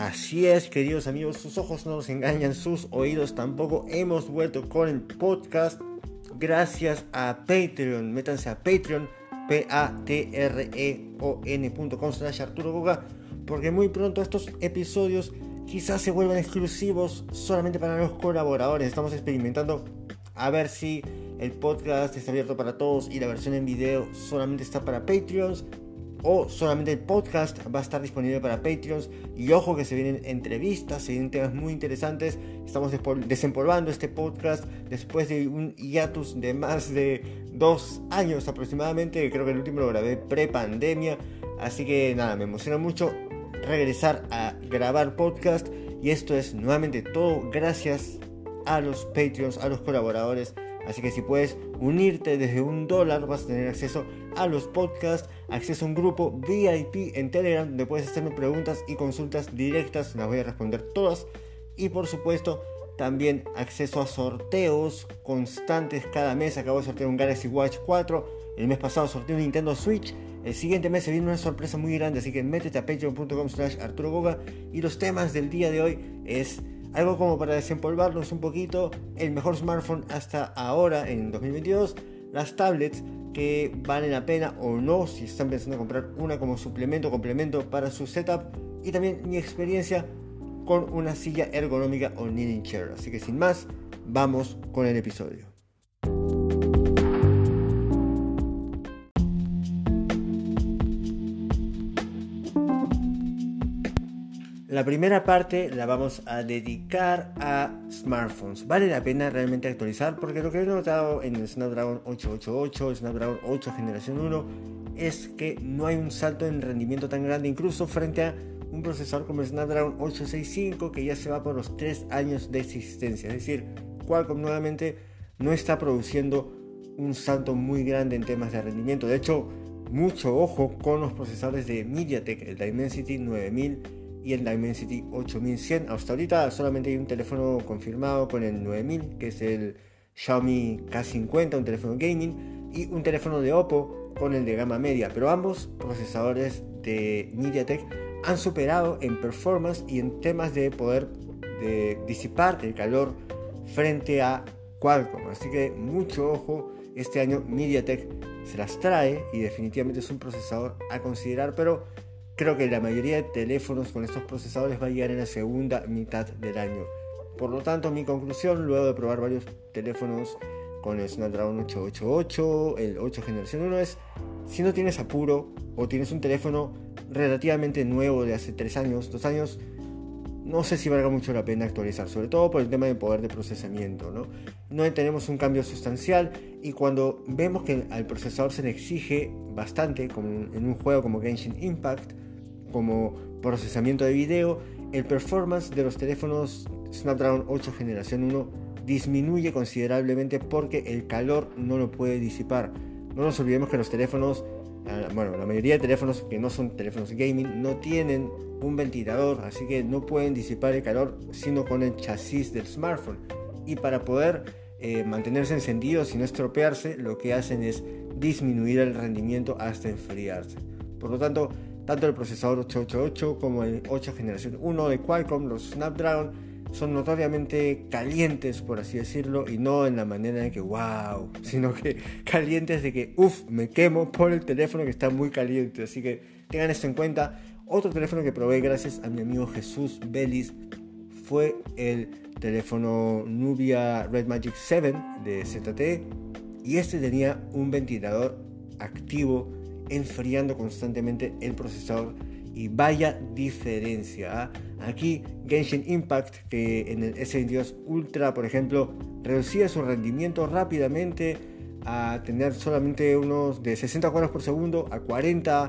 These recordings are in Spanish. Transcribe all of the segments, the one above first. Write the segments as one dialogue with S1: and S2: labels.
S1: Así es, queridos amigos, sus ojos no nos engañan, sus oídos tampoco. Hemos vuelto con el podcast gracias a Patreon. Métanse a Patreon, patreon.com/Arturo Goga, porque muy pronto estos episodios quizás se vuelvan exclusivos solamente para los colaboradores. Estamos experimentando a ver si el podcast está abierto para todos y la versión en video solamente está para Patreons, o solamente el podcast va a estar disponible para Patreons. Y ojo que se vienen entrevistas, se vienen temas muy interesantes. Estamos desempolvando este podcast después de un hiatus de más de 2 años aproximadamente. Creo que el último lo grabé pre-pandemia. Así que nada, me emociona mucho regresar a grabar podcast. Y esto es nuevamente todo gracias a los Patreons, a los colaboradores. Así que si puedes unirte desde $1, vas a tener acceso a los podcasts, acceso a un grupo VIP en Telegram donde puedes hacerme preguntas y consultas directas, las voy a responder todas. Y por supuesto también acceso a sorteos constantes cada mes. Acabo de sortear un Galaxy Watch 4, el mes pasado sorteé un Nintendo Switch. El siguiente mes se viene una sorpresa muy grande, así que métete a patreon.com/Arturo Goga. Y los temas del día de hoy es algo como para desempolvarnos un poquito: el mejor smartphone hasta ahora en 2022, las tablets que valen la pena o no si están pensando en comprar una como suplemento o complemento para su setup, y también mi experiencia con una silla ergonómica o kneeling chair. Así que sin más, vamos con el episodio. La primera parte la vamos a dedicar a smartphones. Vale la pena realmente actualizar, porque lo que he notado en el Snapdragon 888, el Snapdragon 8 generación 1, es que no hay un salto en rendimiento tan grande, incluso frente a un procesador como el Snapdragon 865, que ya se va por los 3 años de existencia. Es decir, Qualcomm nuevamente no está produciendo un salto muy grande en temas de rendimiento. De hecho, mucho ojo con los procesadores de MediaTek, el Dimensity 9000 y el Dimensity 8100. Hasta ahorita solamente hay un teléfono confirmado con el 9000, que es el Xiaomi K50, un teléfono gaming, y un teléfono de Oppo con el de gama media. Pero ambos procesadores de MediaTek han superado en performance y en temas de poder de disipar el calor frente a Qualcomm. Así que mucho ojo, este año MediaTek se las trae y definitivamente es un procesador a considerar, pero creo que la mayoría de teléfonos con estos procesadores va a llegar en la segunda mitad del año. Por lo tanto, mi conclusión, luego de probar varios teléfonos con el Snapdragon 888, el 8 generación 1, es: si no tienes apuro o tienes un teléfono relativamente nuevo de hace 3 años, 2 años, no sé si valga mucho la pena actualizar, sobre todo por el tema de poder de procesamiento, No tenemos un cambio sustancial, y cuando vemos que al procesador se le exige bastante, como en un juego como Genshin Impact, como procesamiento de video, el performance de los teléfonos Snapdragon 8 generación 1 disminuye considerablemente porque el calor no lo puede disipar. No nos olvidemos que los teléfonos, la mayoría de teléfonos que no son teléfonos gaming no tienen un ventilador, así que no pueden disipar el calor sino con el chasis del smartphone. Y para poder mantenerse encendidos y no estropearse, lo que hacen es disminuir el rendimiento hasta enfriarse. Por lo tanto, tanto el procesador 888 como el 8 generación 1 de Qualcomm, los Snapdragon, son notoriamente calientes, por así decirlo, y no en la manera de que wow, sino que calientes de que me quemo por el teléfono que está muy caliente. Así que tengan esto en cuenta. Otro teléfono que probé gracias a mi amigo Jesús Vélez fue el teléfono Nubia Red Magic 7 de ZTE, y este tenía un ventilador activo enfriando constantemente el procesador, y vaya diferencia. Aquí Genshin Impact, que en el S22 Ultra por ejemplo reducía su rendimiento rápidamente a tener solamente unos de 60 cuadros por segundo a 40,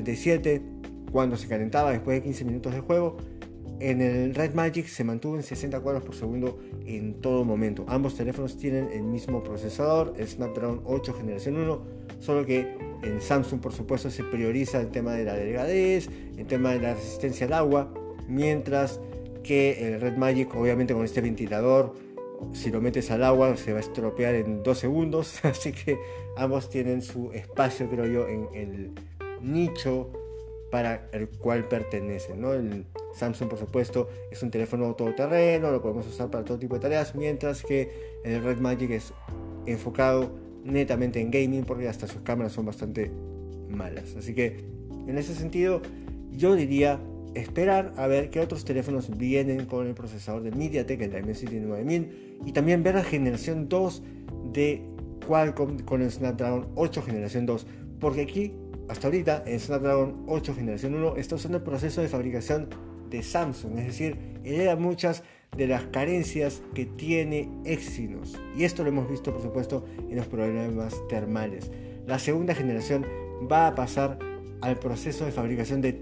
S1: 37 cuando se calentaba después de 15 minutos de juego. En el Red Magic se mantuvo en 60 cuadros por segundo en todo momento. Ambos teléfonos tienen el mismo procesador, el Snapdragon 8 generación 1, solo que en Samsung, por supuesto, se prioriza el tema de la delgadez, el tema de la resistencia al agua, mientras que el Red Magic, obviamente con este ventilador, si lo metes al agua se va a estropear en 2 segundos, así que ambos tienen su espacio, creo yo, en el nicho para el cual pertenecen, Samsung, por supuesto, es un teléfono todoterreno, lo podemos usar para todo tipo de tareas, mientras que el Red Magic es enfocado netamente en gaming, porque hasta sus cámaras son bastante malas. Así que en ese sentido yo diría esperar a ver qué otros teléfonos vienen con el procesador de MediaTek, el Dimensity 9000, y también ver la generación 2 de Qualcomm con el Snapdragon 8 generación 2, porque aquí hasta ahorita el Snapdragon 8 generación 1 está usando el proceso de fabricación de Samsung, es decir, hereda muchas de las carencias que tiene Exynos, y esto lo hemos visto por supuesto en los problemas termales. La segunda generación va a pasar al proceso de fabricación de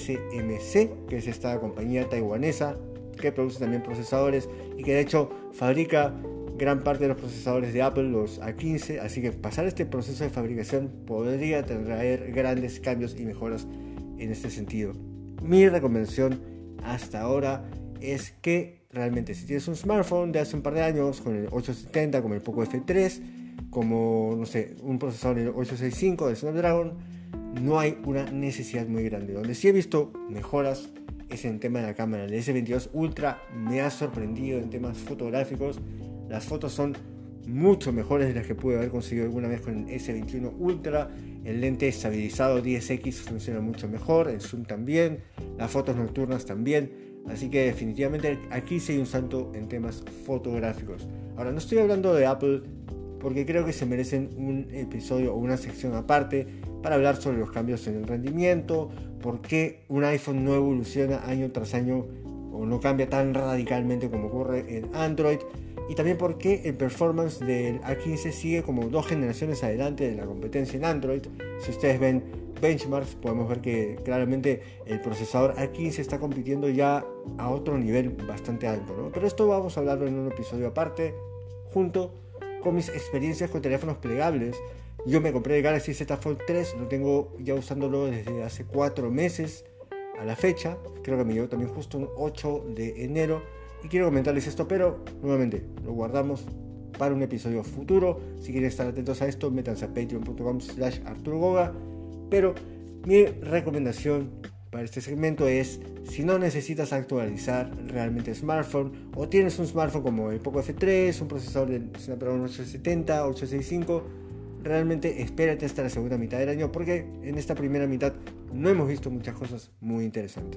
S1: TSMC, que es esta compañía taiwanesa que produce también procesadores y que de hecho fabrica gran parte de los procesadores de Apple, los A15, así que pasar este proceso de fabricación podría traer grandes cambios y mejoras en este sentido. Mi recomendación hasta ahora es que realmente si tienes un smartphone de hace un par de años con el 870, como el Poco F3, como no sé, un procesador del 865 de Snapdragon, no hay una necesidad muy grande. Donde sí he visto mejoras es en el tema de la cámara. El S22 Ultra me ha sorprendido en temas fotográficos. Las fotos son mucho mejores de las que pude haber conseguido alguna vez con el S21 Ultra. El lente estabilizado 10X funciona mucho mejor, el zoom también, las fotos nocturnas también. Así que definitivamente aquí sí hay un salto en temas fotográficos. Ahora, no estoy hablando de Apple porque creo que se merecen un episodio o una sección aparte para hablar sobre los cambios en el rendimiento, por qué un iPhone no evoluciona año tras año o no cambia tan radicalmente como ocurre en Android, y también por qué el performance del A15 sigue como 2 generaciones adelante de la competencia en Android. Si ustedes ven benchmarks, podemos ver que claramente el procesador A15 está compitiendo ya a otro nivel bastante alto, ¿no? Pero esto vamos a hablarlo en un episodio aparte, junto con mis experiencias con teléfonos plegables. Yo me compré el Galaxy Z Fold 3, lo tengo ya usándolo desde hace 4 meses a la fecha. Creo que me llegó también justo un 8 de enero. Y quiero comentarles esto, pero nuevamente lo guardamos para un episodio futuro. Si quieren estar atentos a esto, métanse a patreon.com/ArturoGoga. Pero mi recomendación para este segmento es, si no necesitas actualizar realmente smartphone, o tienes un smartphone como el Poco F3, un procesador del Snapdragon 870, 865, realmente espérate hasta la segunda mitad del año, porque en esta primera mitad no hemos visto muchas cosas muy interesantes.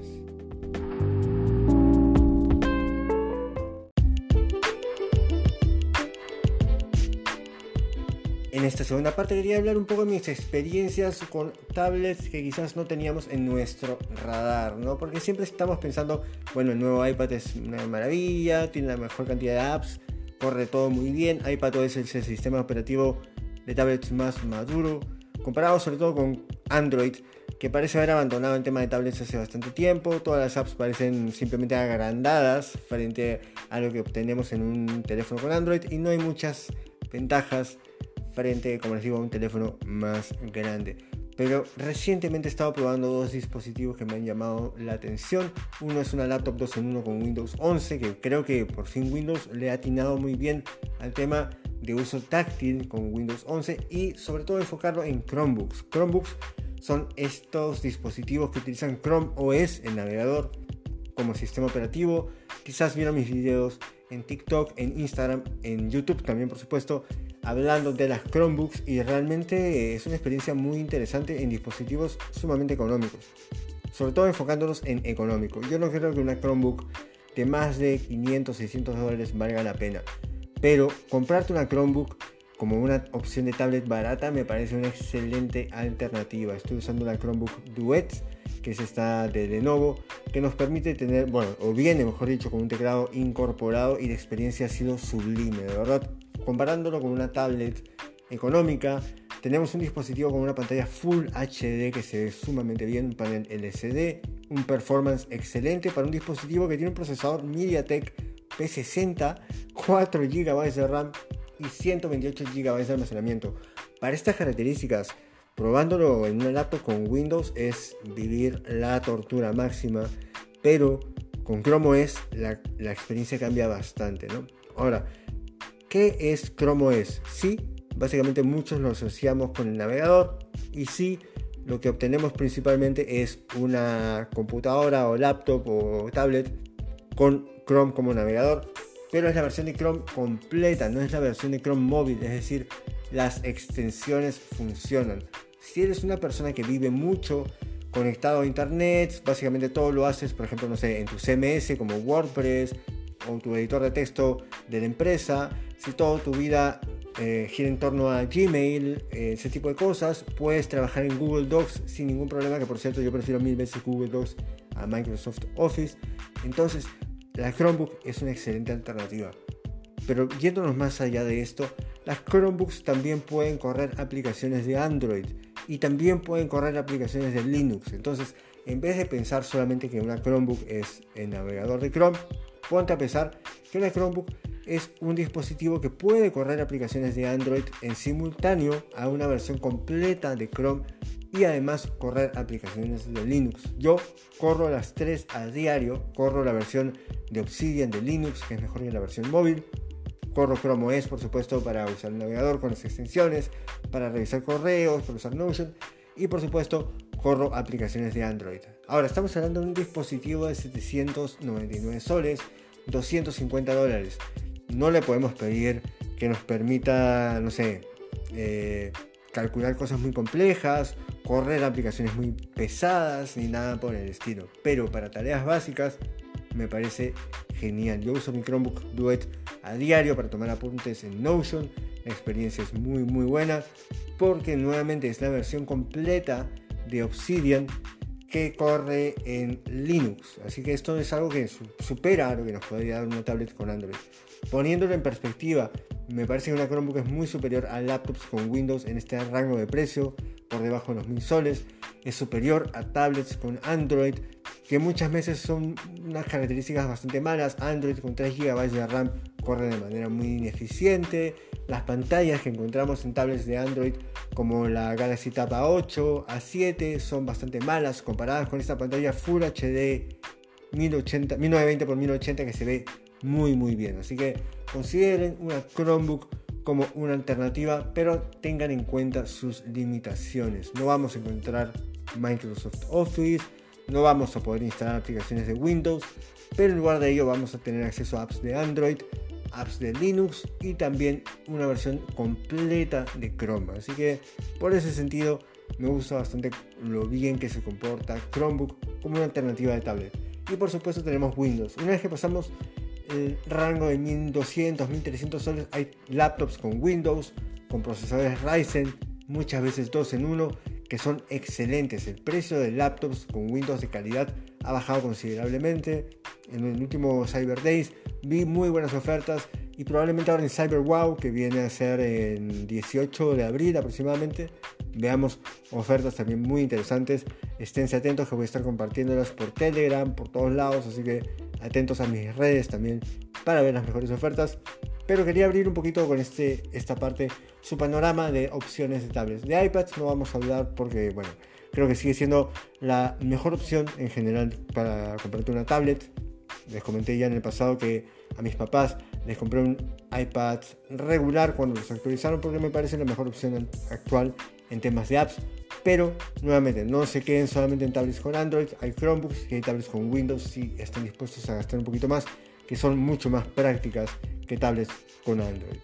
S1: En esta segunda parte quería hablar un poco de mis experiencias con tablets que quizás no teníamos en nuestro radar, ¿no? Porque siempre estamos pensando, bueno, el nuevo iPad es una maravilla, tiene la mejor cantidad de apps, corre todo muy bien. iPadOS es el sistema operativo de tablets más maduro, comparado sobre todo con Android, que parece haber abandonado el tema de tablets hace bastante tiempo. Todas las apps parecen simplemente agrandadas frente a lo que obtenemos en un teléfono con Android, y no hay muchas ventajas frente, como les digo, a un teléfono más grande. Pero recientemente he estado probando 2 dispositivos que me han llamado la atención. Uno es una laptop 2 en 1 con Windows 11, que creo que por fin Windows le ha atinado muy bien al tema de uso táctil con Windows 11, y sobre todo enfocarlo en Chromebooks. Chromebooks son estos dispositivos que utilizan Chrome OS, el navegador, como sistema operativo. Quizás vieron mis videos en TikTok, en Instagram, en YouTube también, por supuesto, hablando de las Chromebooks, y realmente es una experiencia muy interesante en dispositivos sumamente económicos, sobre todo enfocándonos en económico. Yo no creo que una Chromebook de más de $500-600 valga la pena, pero comprarte una Chromebook como una opción de tablet barata me parece una excelente alternativa. Estoy usando la Chromebook Duet, que es esta de Lenovo, que nos permite tener, bueno, o viene mejor dicho, con un teclado incorporado, y la experiencia ha sido sublime, de verdad. Comparándolo con una tablet económica, tenemos un dispositivo con una pantalla Full HD que se ve sumamente bien, un panel LCD, un performance excelente para un dispositivo que tiene un procesador MediaTek P60, 4 GB de RAM y 128 GB de almacenamiento. Para estas características, probándolo en una laptop con Windows es vivir la tortura máxima, pero con Chrome OS la experiencia cambia bastante, ¿no? Ahora, ¿qué es Chrome OS? Sí, básicamente muchos lo asociamos con el navegador, y sí, lo que obtenemos principalmente es una computadora o laptop o tablet con Chrome como navegador, pero es la versión de Chrome completa, no es la versión de Chrome móvil, es decir, las extensiones funcionan. Si eres una persona que vive mucho conectado a internet, básicamente todo lo haces, por ejemplo, no sé, en tu CMS como WordPress o tu editor de texto de la empresa, si toda tu vida gira en torno a Gmail, ese tipo de cosas, puedes trabajar en Google Docs sin ningún problema, que por cierto yo prefiero 1000 veces Google Docs a Microsoft Office. Entonces la Chromebook es una excelente alternativa. Pero yéndonos más allá de esto, las Chromebooks también pueden correr aplicaciones de Android y también pueden correr aplicaciones de Linux. Entonces, en vez de pensar solamente que una Chromebook es el navegador de Chrome, ponte a pensar que una Chromebook es un dispositivo que puede correr aplicaciones de Android en simultáneo a una versión completa de Chrome y además correr aplicaciones de Linux. Yo corro las tres a diario, corro la versión de Obsidian de Linux, que es mejor que la versión móvil. Corro Chrome OS, por supuesto, para usar el navegador con las extensiones, para revisar correos, para usar Notion y, por supuesto, corro aplicaciones de Android. Ahora, estamos hablando de un dispositivo de 799 soles, $250. No le podemos pedir que nos permita, no sé, calcular cosas muy complejas, correr aplicaciones muy pesadas, ni nada por el estilo. Pero para tareas básicas, me parece genial. Yo uso mi Chromebook Duet a diario para tomar apuntes en Notion. La experiencia es muy buena porque nuevamente es la versión completa de Obsidian que corre en Linux. Así que esto es algo que supera a lo que nos podría dar una tablet con Android. Poniéndolo en perspectiva, me parece que una Chromebook es muy superior a laptops con Windows en este rango de precio, por debajo de los 1000 soles. Es superior a tablets con Android, que muchas veces son unas características bastante malas. Android con 3 GB de RAM corre de manera muy ineficiente. Las pantallas que encontramos en tablets de Android como la Galaxy Tab A8, A7 son bastante malas comparadas con esta pantalla Full HD 1920x1080 que se ve muy bien. Así que consideren una Chromebook como una alternativa, pero tengan en cuenta sus limitaciones. No vamos a encontrar Microsoft Office, no vamos a poder instalar aplicaciones de Windows, pero en lugar de ello vamos a tener acceso a apps de Android, apps de Linux y también una versión completa de Chrome. Así que por ese sentido me gusta bastante lo bien que se comporta Chromebook como una alternativa de tablet. Y por supuesto tenemos Windows. Una vez que pasamos el rango de 1200, 1300 soles, hay laptops con Windows, con procesadores Ryzen, muchas veces 2 en 1, que son excelentes. El precio de laptops con Windows de calidad ha bajado considerablemente. En el último Cyber Days vi muy buenas ofertas y probablemente ahora en Cyber Wow, que viene a ser en 18 de abril aproximadamente, veamos ofertas también muy interesantes. Esténse atentos que voy a estar compartiéndolas por Telegram, por todos lados, así que atentos a mis redes también para ver las mejores ofertas. Pero quería abrir un poquito con esta parte su panorama de opciones de tablets. De iPads no vamos a hablar porque, bueno, creo que sigue siendo la mejor opción en general para comprarte una tablet. Les comenté ya en el pasado que a mis papás les compré un iPad regular cuando los actualizaron porque me parece la mejor opción actual en temas de apps. Pero nuevamente no se queden solamente en tablets con Android, hay Chromebooks y hay tablets con Windows si están dispuestos a gastar un poquito más, que son mucho más prácticas que tablets con Android.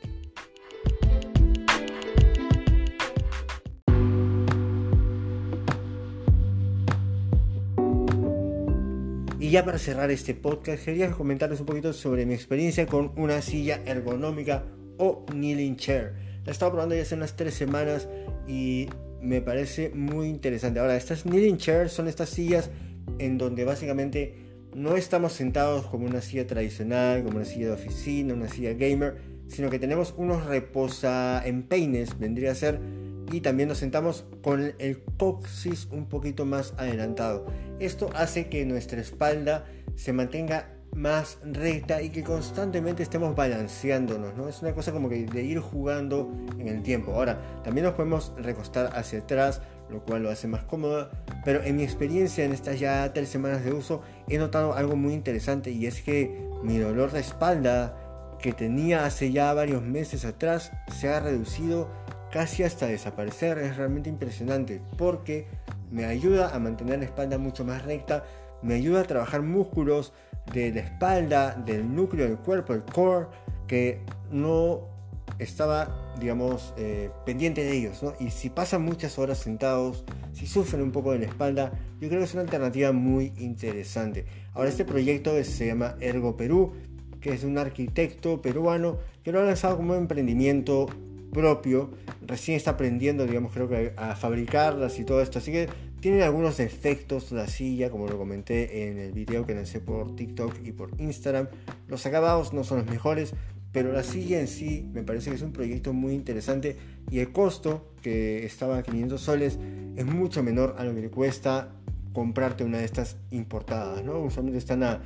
S1: Y ya para cerrar este podcast quería comentarles un poquito sobre mi experiencia con una silla ergonómica o kneeling chair. La he estado probando ya hace unas 3 semanas y me parece muy interesante. Ahora, estas kneeling chairs son estas sillas en donde básicamente no estamos sentados como una silla tradicional, como una silla de oficina, una silla gamer, sino que tenemos unos reposaempeines, vendría a ser, y también nos sentamos con el coxis un poquito más adelantado. Esto hace que nuestra espalda se mantenga más recta y que constantemente estemos balanceándonos, ¿no? Es una cosa como que de ir jugando en el tiempo. Ahora, también nos podemos recostar hacia atrás, lo cual lo hace más cómodo, pero en mi experiencia en estas ya 3 semanas de uso he notado algo muy interesante, y es que mi dolor de espalda que tenía hace ya varios meses atrás se ha reducido casi hasta desaparecer. Es realmente impresionante porque me ayuda a mantener la espalda mucho más recta, me ayuda a trabajar músculos de la espalda, del núcleo del cuerpo, el core, que no estaba, digamos, pendiente de ellos, ¿no? Y si pasan muchas horas sentados, si sufren un poco de la espalda, yo creo que es una alternativa muy interesante. Ahora, este proyecto se llama Ergo Perú, que es un arquitecto peruano que lo ha lanzado como un emprendimiento propio. Recién está aprendiendo, digamos, creo que a fabricarlas y todo esto, así que tiene algunos defectos la silla, como lo comenté en el video que lancé por TikTok y por Instagram. Los acabados no son los mejores, pero la silla en sí me parece que es un proyecto muy interesante, y el costo, que estaba a 500 soles, es mucho menor a lo que le cuesta comprarte una de estas importadas, ¿no? Usualmente están a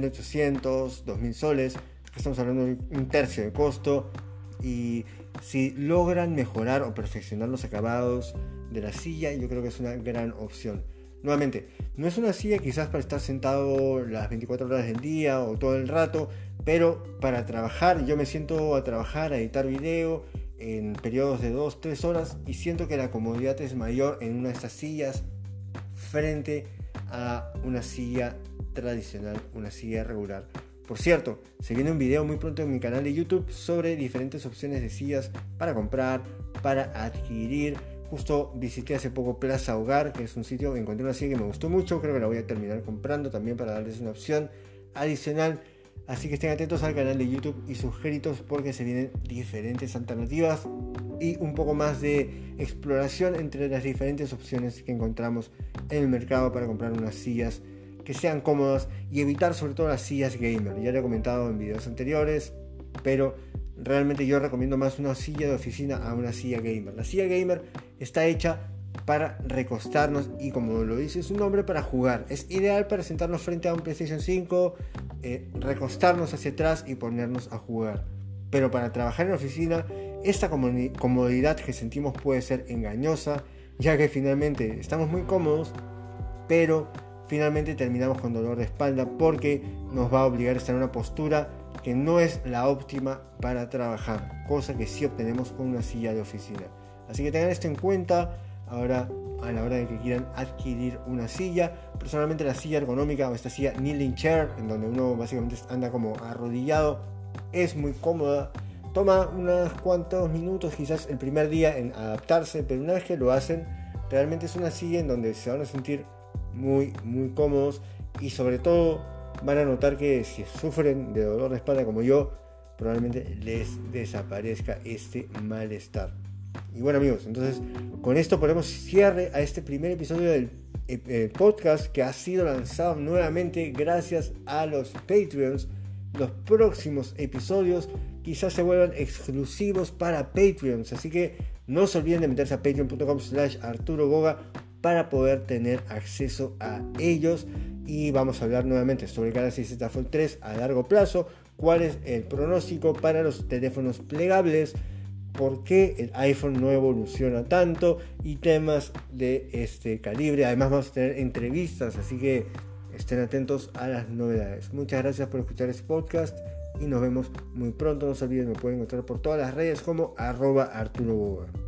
S1: 1800, 2000 soles, estamos hablando de un tercio de costo. Y si logran mejorar o perfeccionar los acabados de la silla, yo creo que es una gran opción. Nuevamente, no es una silla quizás para estar sentado las 24 horas del día o todo el rato, pero para trabajar, yo me siento a trabajar, a editar video en periodos de 2-3 horas, y siento que la comodidad es mayor en una de estas sillas frente a una silla tradicional, una silla regular. Por cierto, se viene un video muy pronto en mi canal de YouTube sobre diferentes opciones de sillas para comprar, para adquirir. Justo visité hace poco Plaza Hogar, que es un sitio, encontré una silla que me gustó mucho, creo que la voy a terminar comprando también para darles una opción adicional. Así que estén atentos al canal de YouTube y suscritos, porque se vienen diferentes alternativas y un poco más de exploración entre las diferentes opciones que encontramos en el mercado para comprar unas sillas que sean cómodas y evitar sobre todo las sillas gamer. Ya lo he comentado en videos anteriores, pero realmente yo recomiendo más una silla de oficina a una silla gamer. La silla gamer está hecha para recostarnos y, como lo dice su nombre, para jugar. Es ideal para sentarnos frente a un PlayStation 5, recostarnos hacia atrás y ponernos a jugar. Pero para trabajar en la oficina, esta comodidad que sentimos puede ser engañosa, ya que finalmente estamos muy cómodos, pero finalmente terminamos con dolor de espalda, porque nos va a obligar a estar en una postura que no es la óptima para trabajar, cosa que sí obtenemos con una silla de oficina. Así que tengan esto en cuenta ahora a la hora de que quieran adquirir una silla. Personalmente, la silla ergonómica, o esta silla kneeling chair, en donde uno básicamente anda como arrodillado, es muy cómoda. Toma unos cuantos minutos quizás el primer día en adaptarse, pero una vez que lo hacen, realmente es una silla en donde se van a sentir muy cómodos, y sobre todo van a notar que si sufren de dolor de espalda como yo, probablemente les desaparezca este malestar. Y bueno, amigos, entonces con esto ponemos cierre a este primer episodio del podcast, que ha sido lanzado nuevamente gracias a los Patreons. Los próximos episodios quizás se vuelvan exclusivos para Patreons, así que no se olviden de meterse a patreon.com/ArturoGoga para poder tener acceso a ellos. Y vamos a hablar nuevamente sobre el Galaxy Z Fold 3 a largo plazo, cuál es el pronóstico para los teléfonos plegables, por qué el iPhone no evoluciona tanto, y temas de este calibre. Además vamos a tener entrevistas, así que estén atentos a las novedades. Muchas gracias por escuchar este podcast y nos vemos muy pronto. No se olviden, me pueden encontrar por todas las redes como @ArturoGoga.